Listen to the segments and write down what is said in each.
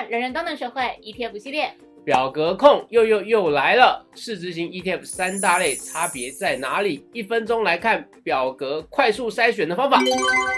人人都能学会 ETF 系列。 表格控又来了，市值型 ETF 三大类差别在哪里？1分钟来看表格快速筛选的方法。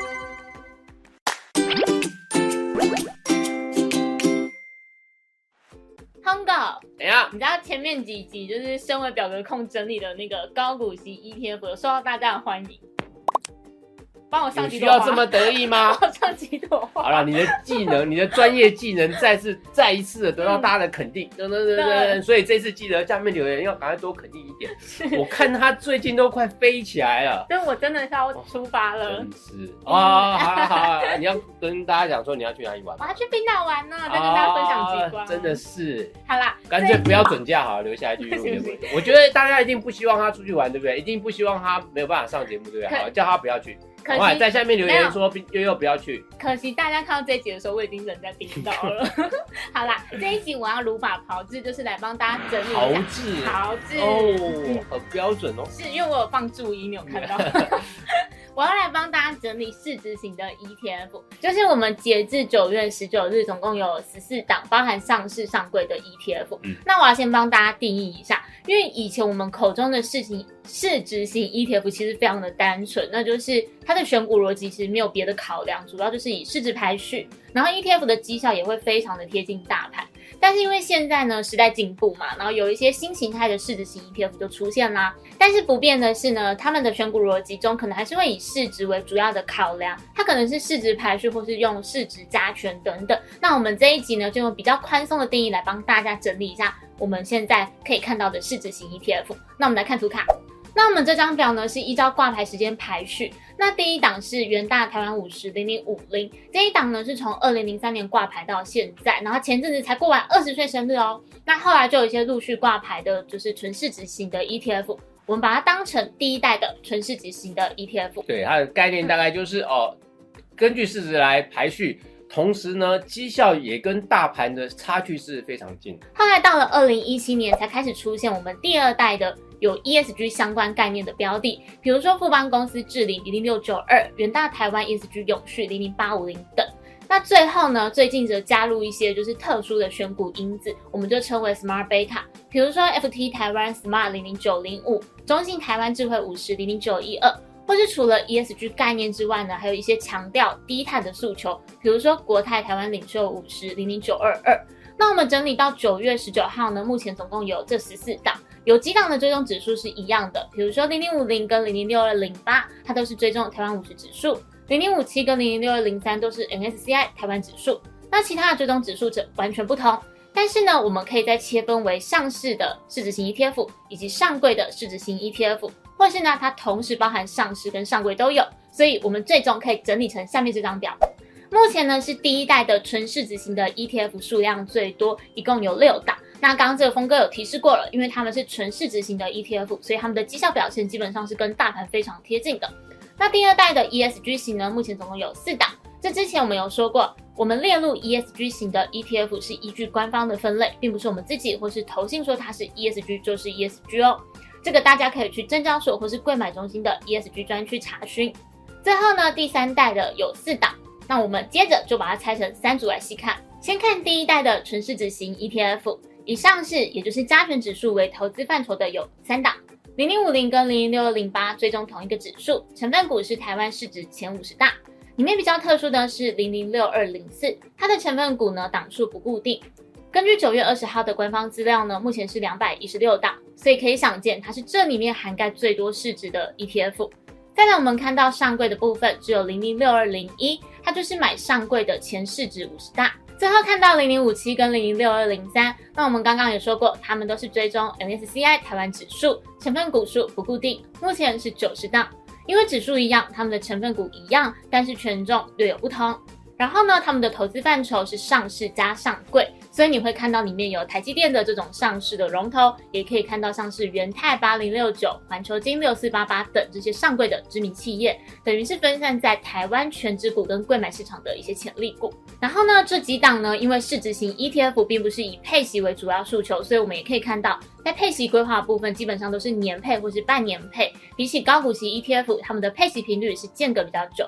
通告， 怎样？ 你知道前面几集就是身为表格控整理的那个高股息 ETF 有受到大家的欢迎，帮我上几朵花。 需要这么得意吗？ 帮我上几朵花。 好了，你的技能，你的专业技能再一次的得到大家的肯定，所以这次记得下面留言要赶快多肯定一点。我看他最近都快飞起来了， 但我真的是要出发了。 真是好，你要跟大家讲说你要去哪里玩吗？ 我要去冰岛玩呢，再跟大家分享极光。 真的是， 好啦， 干脆不要准假好了，留下来继续录节目。我觉得大家一定不希望他出去玩，对不对？一定不希望他没有办法上节目，对不对？好，叫他不要去。在下面留言说悠不要去。可惜大家看到这一集的时候，我已经人在冰岛了。 好啦，这一集我要如法炮制，就是来帮大家整理一下炮制哦，很标准哦。 是因为我有放注音，你有看到？我要来帮大家整理市值型的 ETF， 就是我们截至9月19日总共有14档，包含上市上柜的 ETF。那我要先帮大家定义一下，因为以前我们口中的市值型 ETF 其实非常的单纯，那就是它的选股逻辑其实没有别的考量，主要就是以市值排序，然后 ETF 的绩效也会非常的贴近大盘。但是因为现在呢时代进步嘛，然后有一些新形态的市值型 ETF 就出现啦。但是不变的是呢，他们的选股逻辑中可能还是会以市值为主要的考量，它可能是市值排序或是用市值加权等等。那我们这一集呢就用比较宽松的定义来帮大家整理一下我们现在可以看到的市值型 ETF。那我们来看图卡。那我们这张表呢是依照挂牌时间排序，那第一档是元大台湾500050，这一档呢是从2003年挂牌到现在，然后前阵子才过完20岁生日哦。那后来就有一些陆续挂牌的就是纯市值型的 ETF， 我们把它当成第一代的纯市值型的 ETF。 对，它的概念大概就是根据市值来排序，同时呢绩效也跟大盘的差距是非常近的。 后来到了2017年才开始出现我们第二代的有 ESG 相关概念的标的，比如说富邦公司智霖00692，元大台湾 ESG 永续00850等。那最后呢，最近则加入一些就是特殊的选股因子，我们就称为 Smart Beta， 比如说 FT 台湾 Smart 00905，中信台湾智慧50 00912，或是除了 ESG 概念之外呢，还有一些强调低碳的诉求，比如说国泰台湾领袖50 00922。那我们整理到9月19号呢，目前总共有这14档，有几档的追踪指数是一样的，比如说0050跟006208，它都是追踪台湾50指数，0057跟006203都是 MSCI 台湾指数。那其他的追踪指数则完全不同。但是呢，我们可以再切分为上市的市值型 ETF 以及上柜的市值型 ETF， 或是呢它同时包含上市跟上柜都有，所以我们最终可以整理成下面这张表。目前呢是第一代的纯市值型的 ETF 数量最多，一共有6档。那刚刚这个峰哥有提示过了，因为他们是纯市值型的 ETF， 所以他们的绩效表现基本上是跟大盘非常贴近的。那第二代的 ESG 型呢，目前总共有4档。这之前我们有说过，我们列入 ESG 型的 ETF 是依据官方的分类，并不是我们自己或是投信说它是 ESG 就是 ESG 哦。这个大家可以去证交所或是柜买中心的 ESG 专区查询。最后呢，第3代的有4档。那我们接着就把它拆成3组来细看。先看第一代的纯市值型 ETF， 以上市也就是加权指数为投资范畴的有3档，0050跟006208追踪同一个指数，成分股是台湾市值前50大。里面比较特殊的是006204，它的成分股呢档数不固定。根据9月20号的官方资料呢，目前是216档，所以可以想见它是这里面涵盖最多市值的 ETF。再来我们看到上柜的部分只有006201，它就是买上柜的前市值50大。最后看到0057跟006203，那我们刚刚也说过，他们都是追踪 MSCI 台湾指数，成分股数不固定，目前是90档。因为指数一样，他们的成分股一样，但是权重略有不同。然后呢，他们的投资范畴是上市加上柜，所以你会看到里面有台积电的这种上市的龙头，也可以看到像是元泰8069、环球金6488等这些上柜的知名企业，等于是分散在台湾全指股跟柜买市场的一些潜力股。然后呢，这几档呢，因为市值型 ETF 并不是以配息为主要诉求，所以我们也可以看到，在配息规划的部分基本上都是年配或是半年配，比起高股息 ETF， 他们的配息频率是间隔比较久的。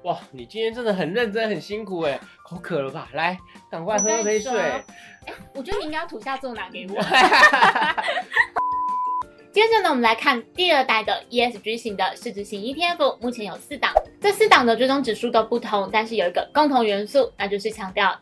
哇，你今天真的很认真很辛苦耶，口渴了吧？来，赶快喝杯水。 我觉得你应该要吐下之后拿给我。接着呢，我们来看第二代的 ESG 型的市值型 ETF， 目前有4档，这4档的追踪指数都不同，但是有一个共同元素，那就是强调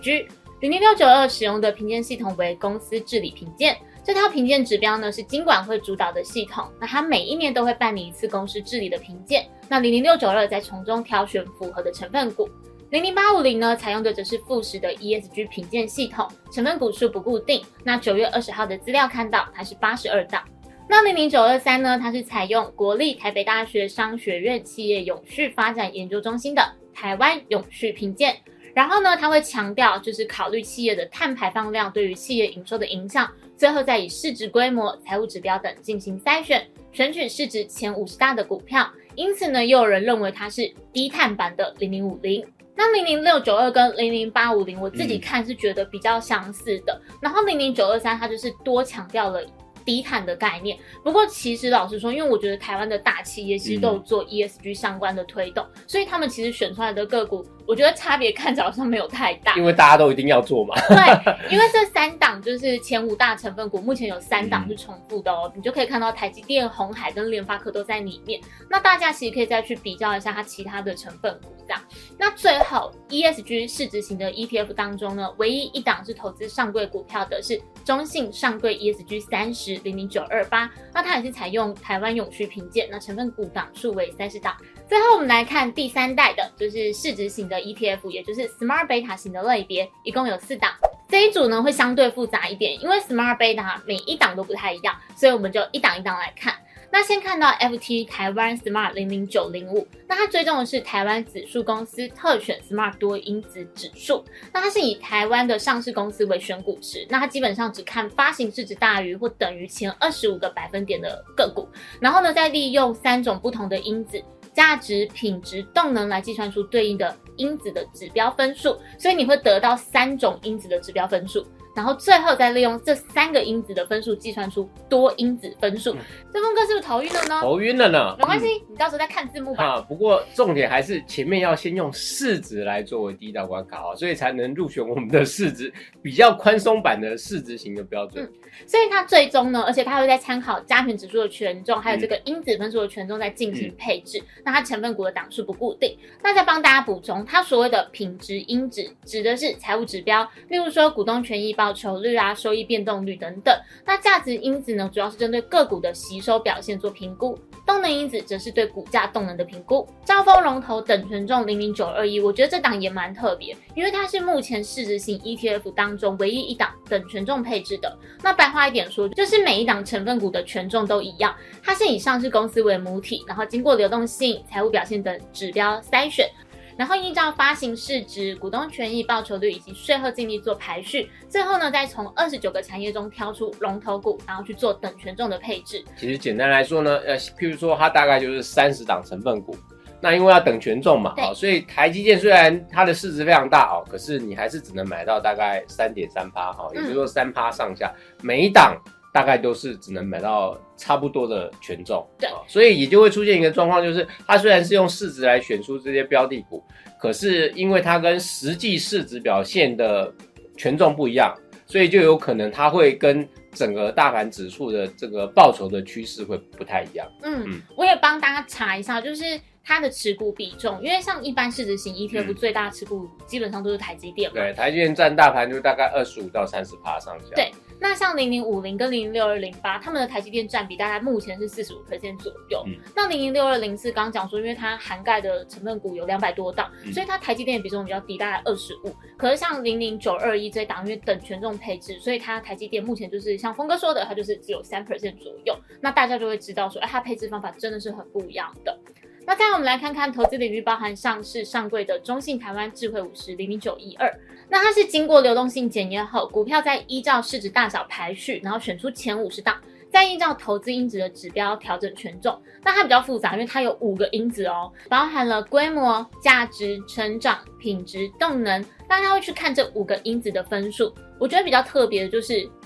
ESG。00692使用的评鉴系统为公司治理评鉴，这套评鉴指标呢是金管会主导的系统，那它每1年都会办理一次公司治理的评鉴，那00692再从中挑选符合的成分股。00850呢，采用的则是富时的 ESG 评鉴系统，成分股数不固定。那9月20号的资料看到，它是82档。那00923呢，它是采用国立台北大学商学院企业永续发展研究中心的台湾永续评鉴。然后呢，它会强调就是考虑企业的碳排放量对于企业营收的影响，最后再以市值规模、财务指标等进行筛选，选取市值前50大的股票。因此呢，又有人认为它是低碳版的0050。那00692跟00850，我自己看是觉得比较相似的。然后00923它就是多强调了低碳的概念。不过其实老实说，因为我觉得台湾的大企业其实都有做 ESG 相关的推动，所以他们其实选出来的个股，我觉得差别看起来好像没有太大。 因为大家都一定要做嘛。 对，因为这3档就是前5大成分股，目前有3档是重复的哦。你就可以看到台积电、鸿海跟联发科都在里面。那大家其实可以再去比较一下它其他的成分股这样。那最后 ESG 市值型的 ETF 当中呢，唯一1档是投资上柜股票的是中信上柜 ESG 30 00928，那它也是采用台湾永续评鉴，那成分股档数为30档。最后我们来看第3代的，就是市值型的 ETF， 也就是 Smart Beta 型的类别，一共有4档。这一组呢会相对复杂一点，因为 Smart Beta 每1档都不太一样，所以我们就一档一档来看。那先看到 FT 台湾 Smart 00905，那它追踪的是台湾指数公司特选 Smart 多因子指数，那它是以台湾的上市公司为选股池，那它基本上只看发行市值大于或等于前25个百分点的个股，然后呢再利用3种不同的因子，价值、品质、动能来计算出对应的因子的指标分数，所以你会得到3种因子的指标分数，然后最后再利用这3个因子的分数计算出多因子分数。这峰哥是不是头晕了呢？ 头晕了呢。 没关系，你到时候再看字幕吧。 不过重点还是前面要先用市值来作为第1道关卡，所以才能入选我们的市值比较宽松版的市值型的标准。 所以它最终呢，而且它会在参考加权指数的权重，还有这个因子分数的权重再进行配置。那它成分股的档数不固定。那再帮大家补充，它所谓的品质因子指的是财务指标，例如说股东权益报酬率啊、收益变动率等等。那价值因子呢，主要是针对个股的吸收表现做评估。动能因子则是对股价动能的评估。兆丰龙头等权重00921，我觉得这档也蛮特别，因为它是目前市值型 ETF 当中唯一1档等权重配置的。那白话一点说，就是每1档成分股的权重都一样，它是以上市公司为母体，然后经过流动性、财务表现等指标筛选，然后依照发行市值、股东权益报酬率以及税后净利做排序，最后呢再从29个产业中挑出龙头股，然后去做等权重的配置。 其实简单来说呢，譬如说它大概就是30档成分股，那因为要等权重嘛，所以台积电虽然它的市值非常大可是你还是只能买到大概 3.3%， 也就是说 3% 上下，每一档大概都是只能买到差不多的权重。 对， 所以也就会出现一个状况，就是它虽然是用市值来选出这些标的股，可是因为它跟实际市值表现的权重不一样，所以就有可能它会跟整个大盘指数的这个报酬的趋势会不太一样。 我也帮大家查一下，就是它的持股比重，因为像一般市值型 ETF 最大持股基本上都是台积电嘛。 对，台积电占大盘就大概25到30%上下。 对，那像0050跟00208，他们的台积电占比大概目前是45% 左右。那00204刚刚讲说，因为它涵盖的成分股有200多档，所以它台积电的比重比较低，大概25%。可是像00921这一档，因为等权重配置，所以它台积电目前就是像峰哥说的，它就是只有3% 左右。那大家就会知道说，它配置方法真的是很不一样的。那再来我们来看看投资领域包含上市上柜的中信台湾智慧50 00912，那它是经过流动性检验后，股票再依照市值大小排序，然后选出前50档，再依照投资因子的指标调整权重。那它比较复杂，因为它有5个因子包含了规模、价值、成长、品质、动能，大家会去看这5个因子的分数。我觉得比较特别的就是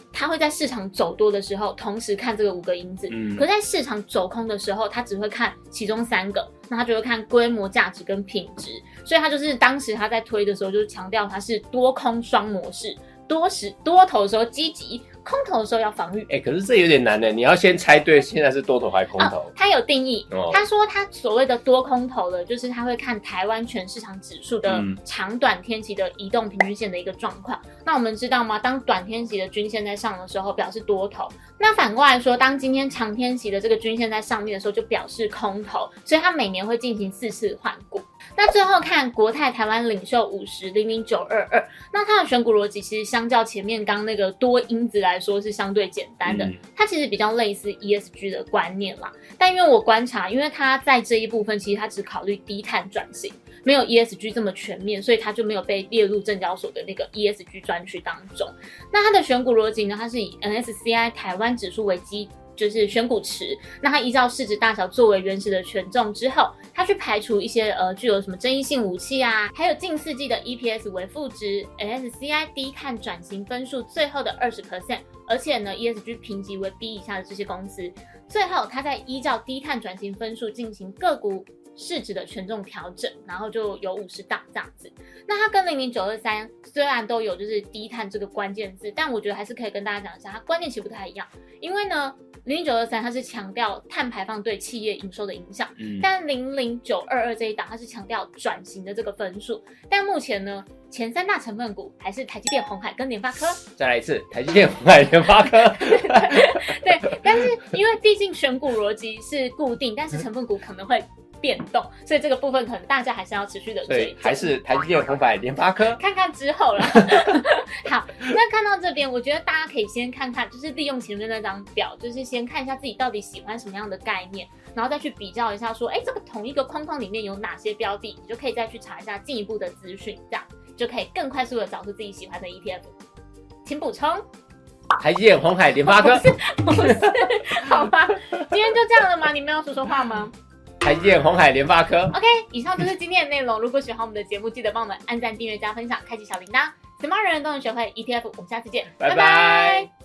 它会在市场走多的时候同时看这个5个因子，可在市场走空的时候，它只会看其中3个，那它就会看规模、价值跟品质。所以它就是当时它在推的时候，就是强调它是多空双模式，多头的时候积极，空头的时候要防御。 可是这有点难的，你要先猜对现在是多头还是空头。 他有定义，他说他所谓的多空头的，就是他会看台湾全市场指数的长短天期的移动平均线的一个状况。那我们知道吗？当短天期的均线在上的时候，表示多头。那反过来说，当今天长天期的这个均线在上面的时候，就表示空头。所以它每年会进行4次换股。那最后看国泰台湾领袖50-00922，那它的选股逻辑其实相较前面刚那个多因子来说是相对简单的，它其实比较类似 ESG 的观念啦。但因为我观察，因为它在这一部分其实它只考虑低碳转型，没有 ESG 这么全面，所以它就没有被列入证交所的那个 ESG 专区当中。那它的选股逻辑呢，它是以 MSCI 台湾指数为就是选股池，那它依照市值大小作为原始的权重之后，它去排除一些具有什么争议性武器啊，还有近4季的 EPS 为负值 ，MSCI 低碳转型分数最后的 20%， 而且呢 ESG 评级为 B 以下的这些公司，最后它再依照低碳转型分数进行个股市值的权重调整，然后就有50档这样子。那它跟00923虽然都有就是低碳这个关键字，但我觉得还是可以跟大家讲一下，它观念其实不太一样。因为呢00923它是强调碳排放对企业营收的影响，但00922这一档它是强调转型的这个分数。但目前呢，前3大成分股还是台积电、鸿海跟联发科。 再来一次，台积电、鸿海、联发科。 对，但是因为毕竟选股逻辑是固定，但是成分股可能会变动，所以这个部分可能大家还是要持续的追， 还是台积电、鸿海、联发科， 看看之后啦。好，那看到这边，我觉得大家可以先看看，就是利用前面那张表，就是先看一下自己到底喜欢什么样的概念，然后再去比较一下说，这个同一个框框里面有哪些标的，你就可以再去查一下进一步的资讯，这样就可以更快速的找出自己喜欢的 ETF。请补充。 台积电、鸿海、联发科。 不是，好吧，今天就这样了吗？你们要说话吗？ 台积电、鸿海、联发科。 OK， 以上就是今天的内容。如果喜欢我们的节目，记得帮我们按赞、订阅、加分享，开启小铃铛。什么样的人都能学会 ETF。我们下次见，拜拜。